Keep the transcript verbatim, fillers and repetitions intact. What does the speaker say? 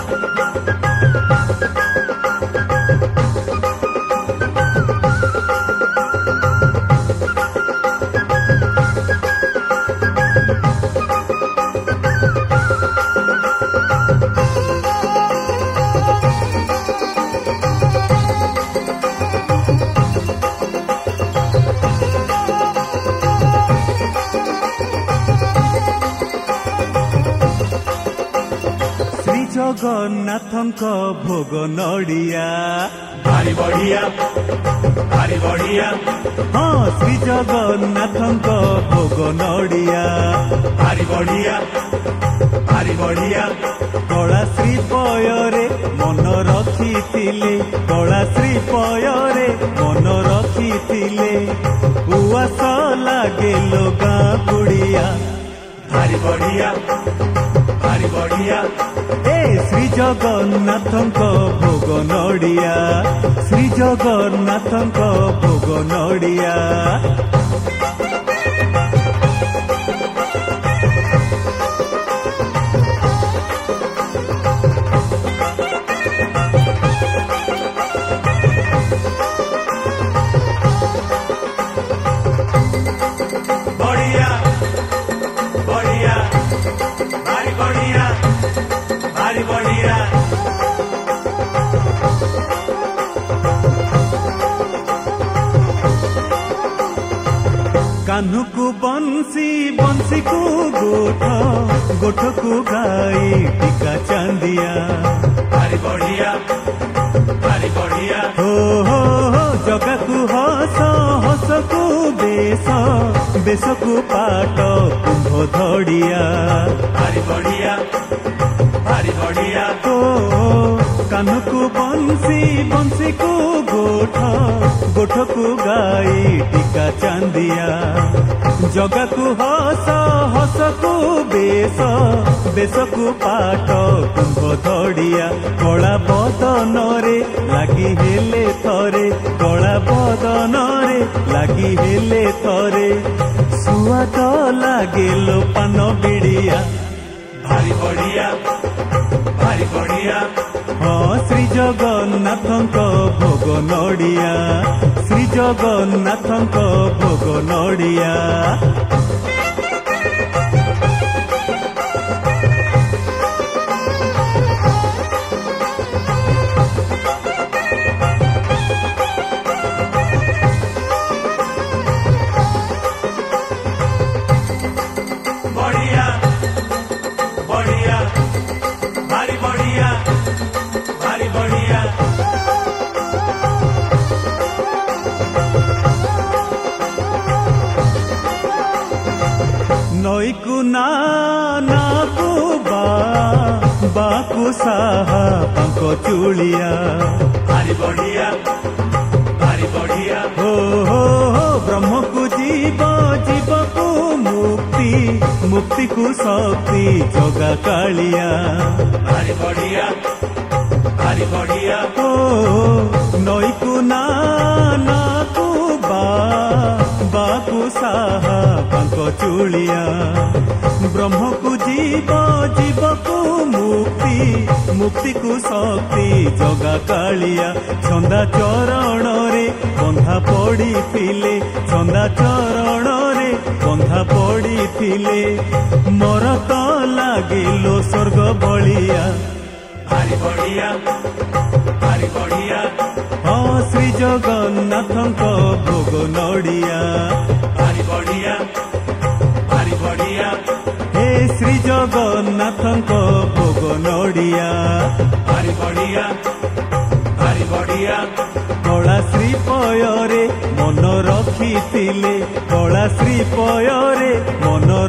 जगन्नाथଙ୍କ भोग नड़िया भारी बढ़िया भारी बढ़िया हाँ श्री जगन्नाथଙ୍କ भोग नड़िया भारी बढ़िया भारी बढ़िया कला श्री पୟରେ मन रखिथिले कला श्री पୟରେ मन रखिथिले उआस लागे लोगा बुढ़िया भारी बढ़िया भारी बढ़िया ए श्री जगन्नाथଙ୍କ भोग नड़िया श्री जगन्नाथଙ୍କ भोग नड़िया बढ़िया बढ़िया भारी बढ़िया भारी बढ़िया कान्हू को बंसी बंसी को गोठ गोठ को गाई टीका चांदिया भारी बढ़िया भारी बढ़िया हो हो हो जगा को हस हस को बेस बेस को पाट कुंभ धड़िया भारी बढ़िया भारी बढ़िया हो कान्हू को बंसी बंसी को गोठ गोठ को गाई टीका चांदिया जगा को हस हस को बेस बेस को पाट कुंभ धड़िया कला बदन रे लागी हेले थरे कला बदन रे लागी हेले थरे सुआद लागे लो पान बिड़िया भारी बढ़िया भारी बढ़िया हाँ श्री जगन्नाथଙ୍କ भोग नड़िया श्री जगन्नाथଙ୍କ भोग नड़िया बढ़िया बढ़िया भारी बढ़िया भारी बढ़िया नई को ना ना को बा बाकु साहा पंक चूलिया भारी बढ़िया भारी बढ़िया हो हो हो ब्रह्म को जीव जीव को मुक्ति मुक्ति को शक्ति जगा कालिया भारी बढ़िया भारी बढ़िया हो नई को ना ना को बा बाकु साहा पंक चूलिया ब्रह्म को जीव जीव को मुक्ति मुक्ति को शक्ति जगा कालिया छंदा चरण रे बंधा पड़ी थिले छंदा चरण रे बंधा पड़ी थिले मोर तो लागिलो स्वर्ग बलिया भारी बढ़िया भारी बढ़िया हाँ श्री जगन्नाथଙ୍କ भोग नड़िया भारी बढ़िया भारी बढ़िया हे श्री जगन्नाथଙ୍କ भोग नड़िया भारी बढ़िया भारी बढ़िया कला श्री पୟରେ मन रखिथिले कला श्री पୟରେ मन